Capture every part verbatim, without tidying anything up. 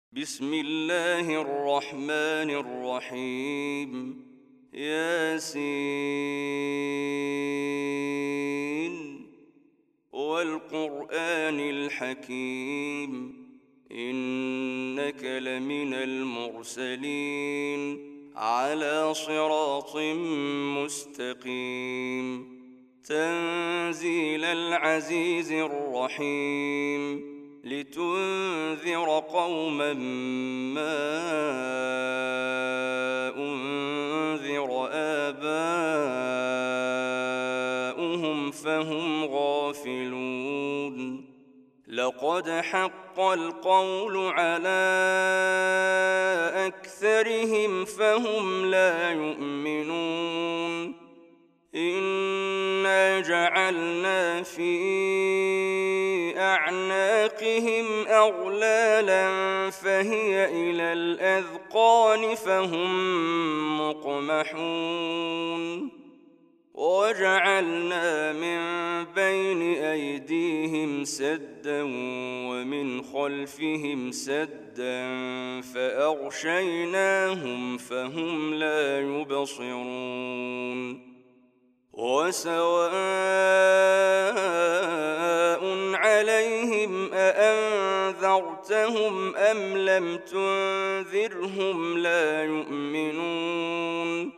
بسم الله الرحمن الرحيم ياسين والقرآن الحكيم إنك لمن المرسلين على صراط مستقيم تنزيل العزيز الرحيم لتنذر قوما ما أنذر آباؤهم فهم غافلون لقد حق القول على أكثرهم فهم لا يؤمنون إنا جعلنا في أعناقهم أغلالا فهي إلى الأذقان فهم مقمحون وجعلنا من بين أيديهم سدا ومن خلفهم سدا فأغشيناهم فهم لا يبصرون وسواء عليهم أأنذرتهم أم لم تنذرهم لا يؤمنون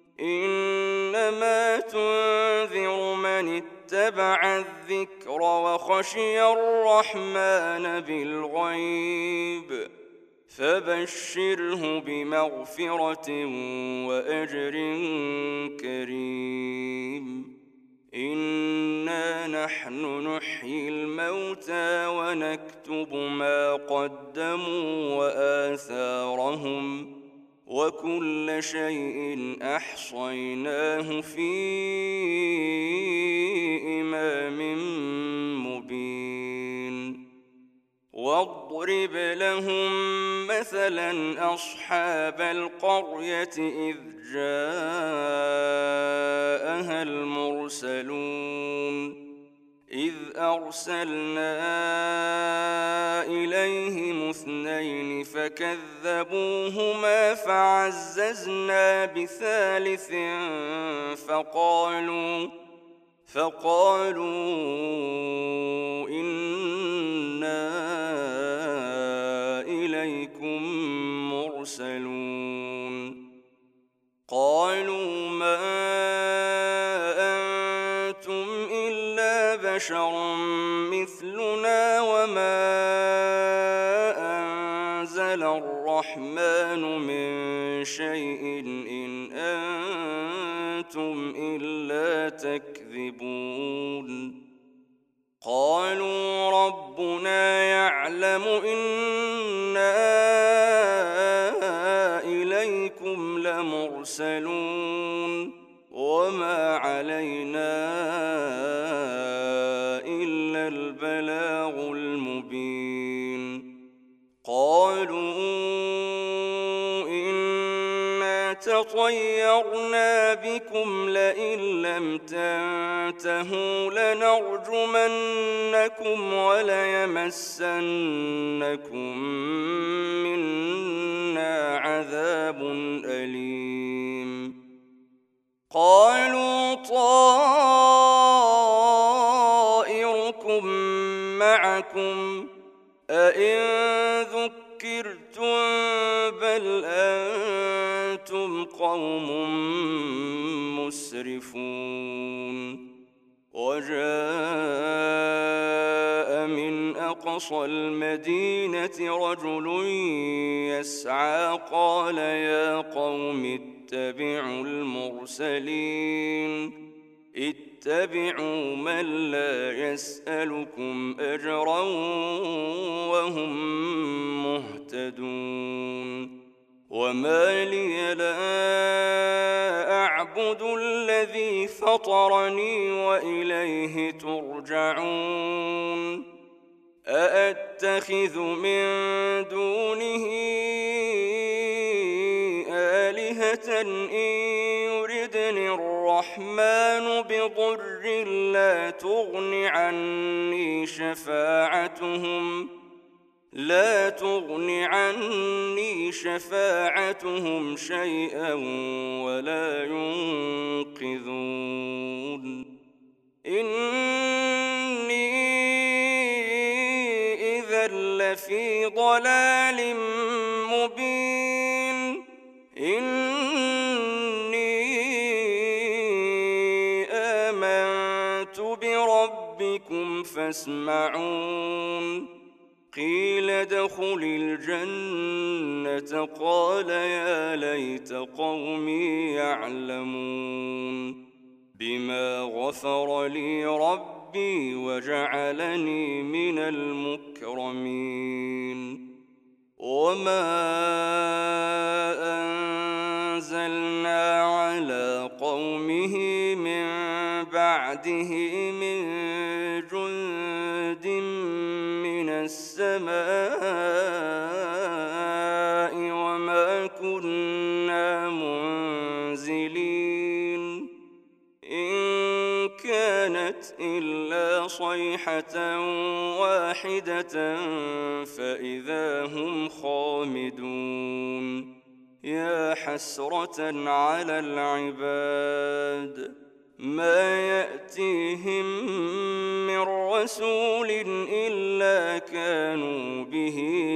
إنما تنذر من اتبع الذكر وخشي الرحمن بالغيب فبشره بمغفرة وأجر كريم إنا نحن نحيي الموتى ونكتب ما قدموا وآثارهم وكل شيء أحصيناه في إمام مبين واضرب لهم مثلا أصحاب القرية إذ جاءها المرسلون إذ أرسلنا إليهم اثنين فكذبوهما فعززنا بثالث فقالوا فقالوا إنا إليكم مرسلون قالوا ما أنتم إلا بشر مثلنا وما أنزل الرحمن من شيء إن أنتم إلا تكذبون قالوا ربنا يعلم إنا إليكم لمرسلون وما علينا إلا البلاغ المبين قالوا إنا تطيرنا بكم لئن لم تنتهوا لنرجمنكم وليمسنكم منا عذاب أليم قالوا طائركم معكم أئن ذكرتم بل أنتم قوم مسرفون وجاء من أقصى المدينة رجل يسعى قال يا قوم اتبعوا المرسلين اتبعوا من لا يسألكم أجرا وهم مهتدون وما لي لا أعبد الذي فطرني وإليه ترجعون أأتخذ من دونه آلهة إن يردني الرحمن بضر لا تغن عني شفاعتهم لا تغن عني شفاعتهم شيئا ولا ينقذون إني إذا لفي ضلال مبين إني آمنت بربكم فاسمعون قيل ادخل الجنة قال يا ليت قومي يعلمون بما غفر لي ربي وجعلني من المكرمين وما أنزلنا على قومه من بعده من جند من السماء وما كنا منزلين إن كانت إلا صيحة واحدة فإذا هم خامدون يا حسرة على العباد ما يأتيهم من رسول إلا كانوا به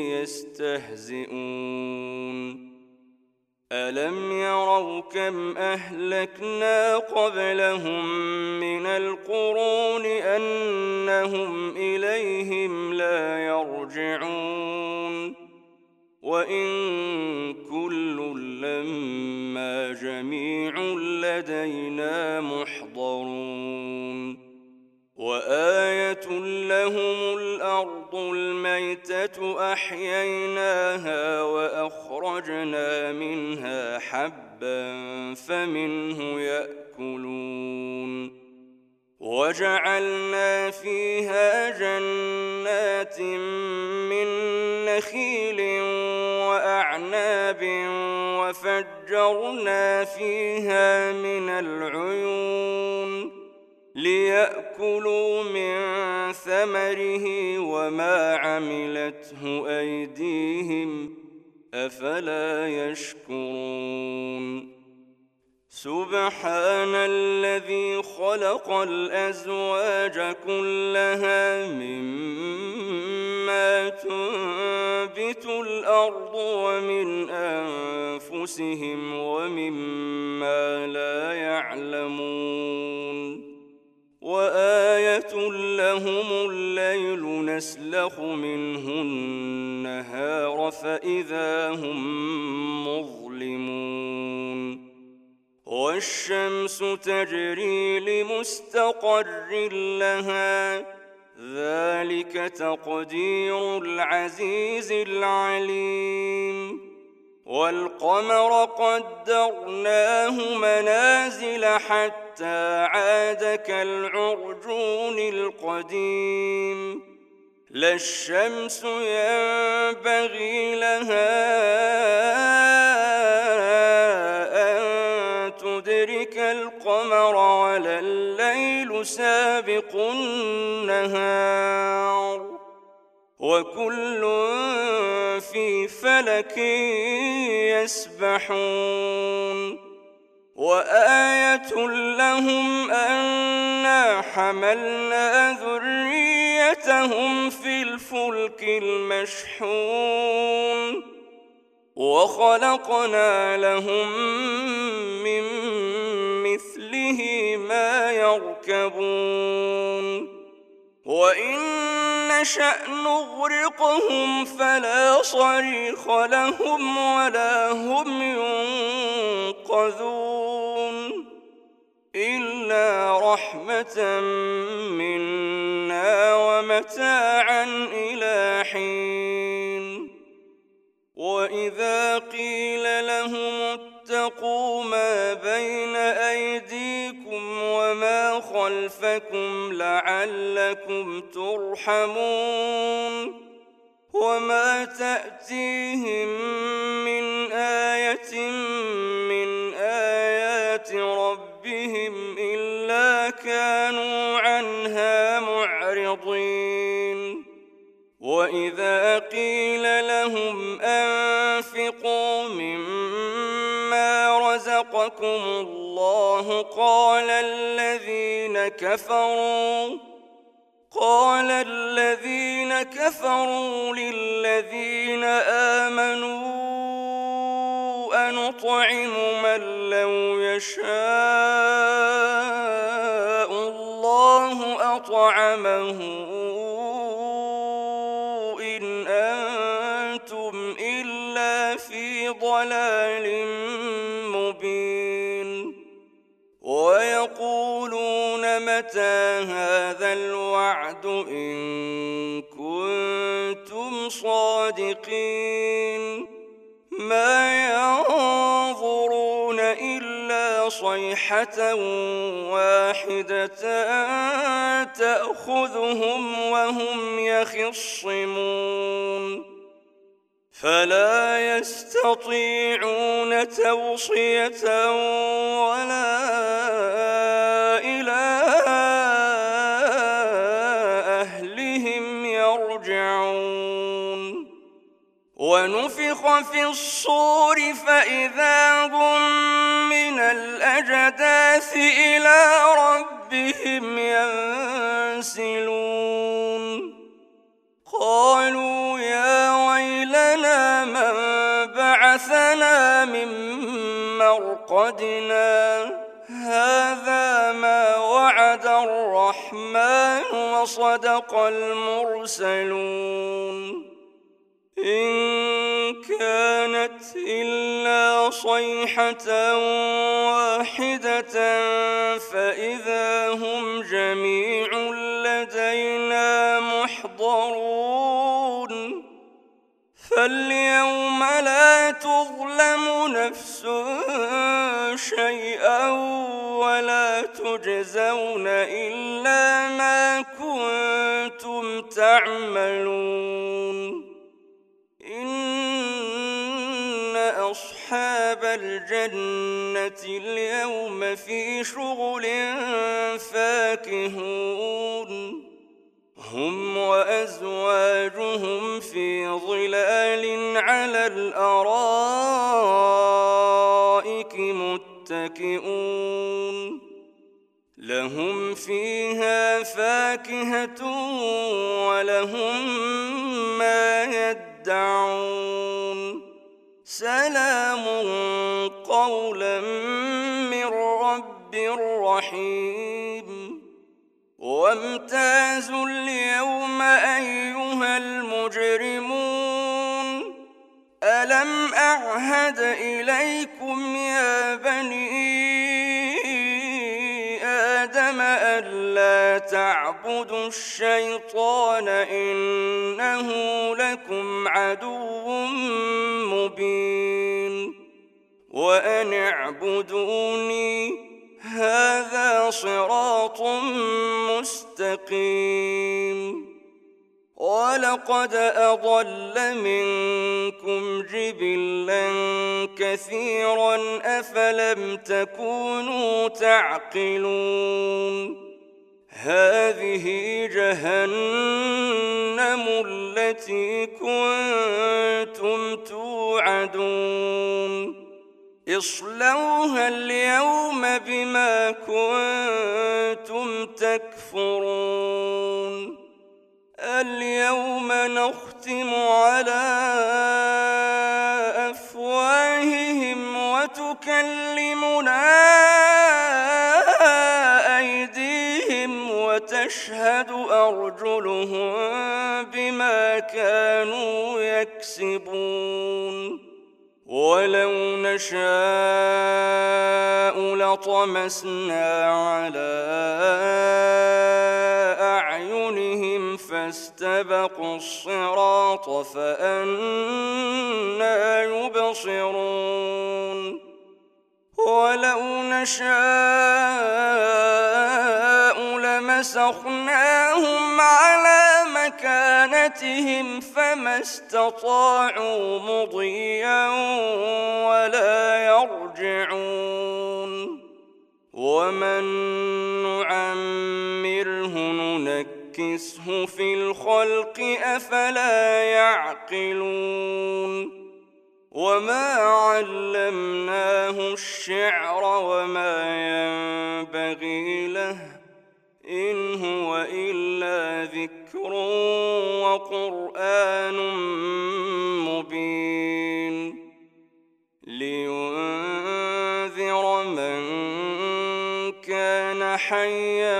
يستهزئون ألم يروا كم أهلكنا قبلهم من القرون أنهم إليهم لا يرجعون وإن كل لما جميع لدينا محضرون وآية لهم الأرض الميتة أحييناها وأخرجنا منها حبا فمنه يأكلون وجعلنا فيها جنات من نخيل وأعناب وفجرنا فيها من العيون ليأكلوا من ثمره وما عملته أيديهم أفلا يشكرون سبحان الذي خلق الأزواج كلها مما تنبت الأرض ومن أنفسهم ومما لا يعلمون وآية لهم الليل نسلخ منه النهار فإذا هم مظلمون والشمس تجري لمستقر لها ذلك تقدير العزيز العليم والقمر قدرناه منازل حتى عاد كالعرجون القديم لا الشمس ينبغي لها أن تدرك القمر ولا الليل سابق النهار وكل في فلك يسبحون وآية لهم أنا حملنا ذريتهم في الفلك المشحون وخلقنا لهم من مثله ما يركبون وإن نشأ نغرقهم فلا صريخ لهم ولا هم ينقذون إلا رحمة منا ومتاعا إلى حين وإذا قيل لهم اتقوا ما بين أيديكم وما خلفكم لعلكم ترحمون وما تأتيهم من آية من آيات ربهم إلا كانوا عنها معرضين وإذا قيل لهم أنفقوا مما رزقكم الله قال الذين كفروا قال الذين كفروا للذين آمنوا أنطعم من لو يشاء الله أطعمه إن أنتم إلا في ضلال مبين ويقولون متى هذا الوعد إن كنتم صادقين ما ينظرون إلا صيحة واحدة تأخذهم وهم يخصمون فلا يستطيعون توصية ولا إلى أهلهم يرجعون ونفخ في الصور فإذا هم من الأجداث إلى ربهم ينسلون قالوا يا ويلنا من بعثنا من مرقدنا هذا ما وعد الرحمن وصدق المرسلون إن كانت إلا صيحة واحدة فإذا هم جميع لدينا محضرون فاليوم لا تظلم نفس شيئا ولا تجزون إلا ما كنتم تعملون إن أصحاب الجنة اليوم في شغل فاكهون هم وأزواجهم في ظلال على الأرائك متكئون لهم فيها فاكهة ولهم ما يدعون سلام قولا من رب رحيم وامتازوا اليوم أيها المجرمون ألم أعهد إليكم يا بني آدم ألا تعبدوا الشيطان إنه لكم عدو مبين وأن اعبدوني هذا صراط مستقيم ولقد أضل منكم جبلا كثيرا أفلم تكونوا تعقلون هذه جهنم التي كنتم توعدون اصلوها اليوم بما كنتم تكفرون اليوم نختم على أفواههم وتكلمنا أيديهم وتشهد أرجلهم بما كانوا يكسبون ولو نشاء لطمسنا على أعينهم فاستبقوا الصراط فأنى يبصرون ولو نشاء لمسخناهم على مكانتهم فما استطاعوا مضيا ولا يرجعون ومن نعمره ننكسه في الخلق أفلا يعقلون يعقلون وما علمناه الشعر وما ينبغي له إن هو إلا ذكر وقرآن مبين لينذر من كان حيا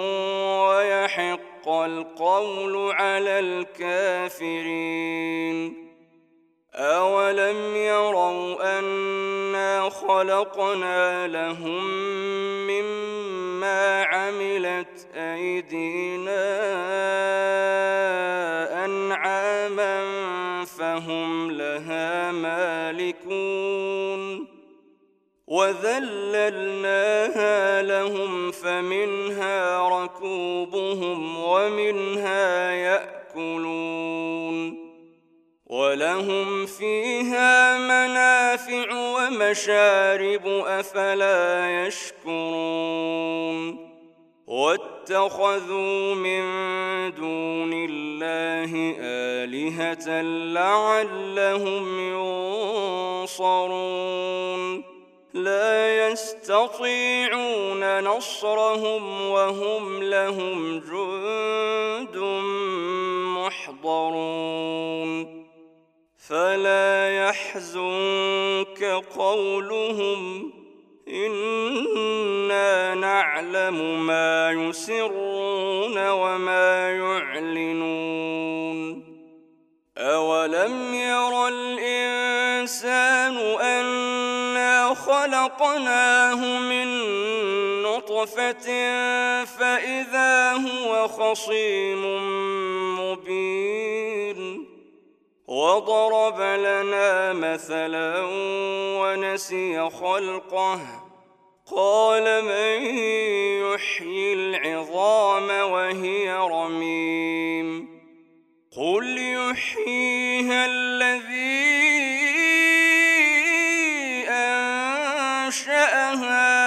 ويحق القول على الكافرين أولم يروا أنا خلقنا لهم مما عملت أيدينا أنعاما فهم لها مالكون وذللناها لهم فمنها ركوبهم ومنها يأكلون ولهم فيها منافع ومشارب أفلا يشكرون واتخذوا من دون الله آلهة لعلهم ينصرون لا يستطيعون نصرهم وهم لهم جند محضرون فلا يحزنك قولهم إنا نعلم ما يسرون وما يعلنون أولم ير الإنسان أنا خلقناه من نطفة فإذا هو خصيم مبين وضرب لنا مثلا ونسي خلقه قال من يحيي العظام وهي رميم قل يحييها الذي أنشأها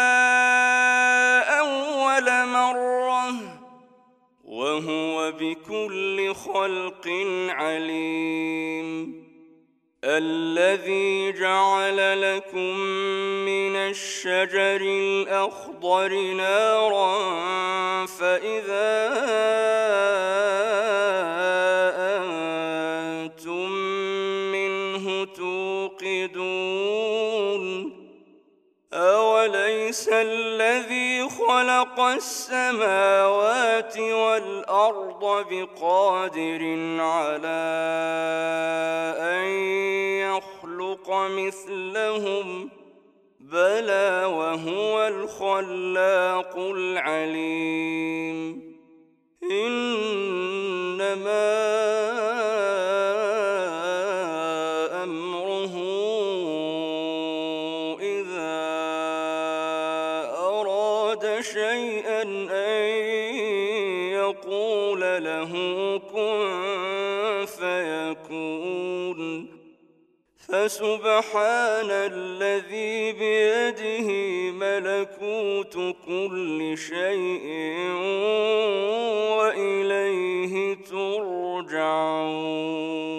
أول مرة وهو بكل خلق عليم الذي جعل لكم من الشجر الأخضر نارا فإذا أنتم منه توقدون أوليس الذي خلق السماوات والأرض بقادر على أن يخلق مثلهم بلى وهو الخلاق العليم إنما أمره إذا أراد شيئا أن يقول له كن فيكون فسبحان الذي بيده ملكوت كل شيء وإليه ترجعون.